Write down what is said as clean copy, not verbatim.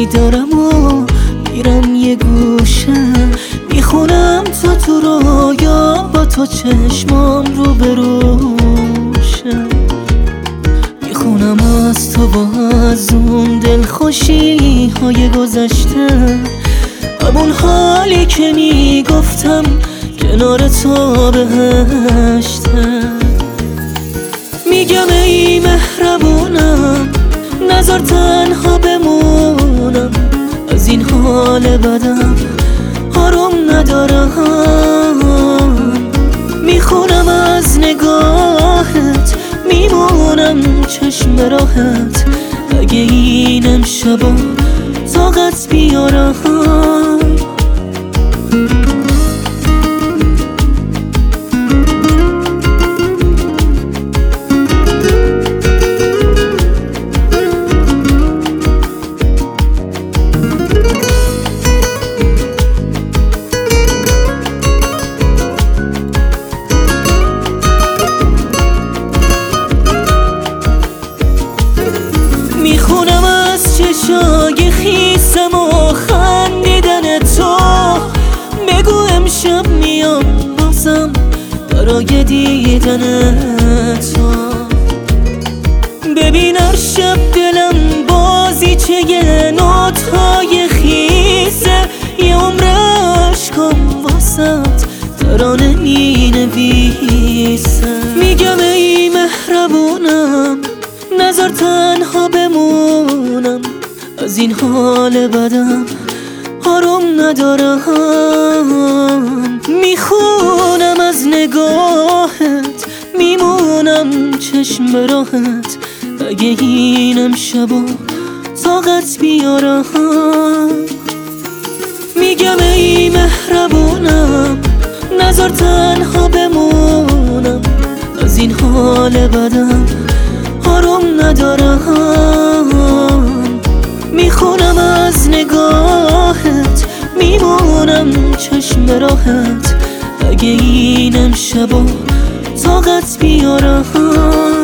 میدارم و میرم یه گوشه، میخونم تو رویا با تو چشمام رو بروشه، میخونم از تو با از اون دلخوشی های گذشته، همون حالی که میگفتم کنار تو بهشته. میگم ای مهربونم نذار تنها بمونم، از این حال بدم آروم ندارم، میخونم از نگاهت میمونم چشم راهت، اگه این امشبا طاقت بیارم. میخونم از چشای خیسم و خندیدن تو، بگو امشب میام بازم برای دیدن تو، ببین هر شب دلم بازیچه یه نوت‌های خیسه، یه عمر عشقم واسط ترانه مینویسه. میگم ای مهربونم نذار تنها بمونم، از این حال بدم آروم ندارم، میخونم از نگاهت میمونم چشم به راهت، اگه این امشبا طاقت بیارم. میگم ای مهربونم نذار تنها بمونم، از این حال بدم آروم ندارم، میخونم از نگاهت میمونم چشم راهت، اگه این امشبا طاقت بیارم.